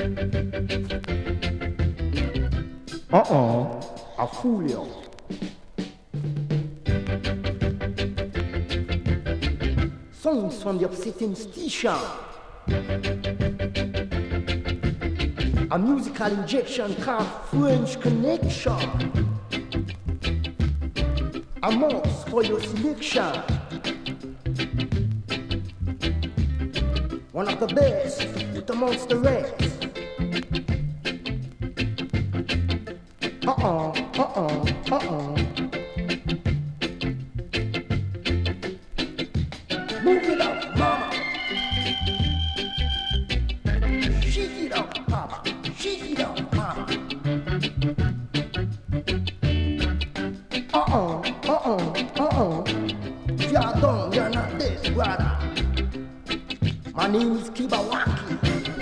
I fool you. Songs from the upsetting station. A musical injection called French Connection. A must for your selection. One of the best, with amongst the rest. Move it up, mama. Shake it up, papa. Shake it up, mama. If you're done, you're not this, brother. My name is Kiba Waka.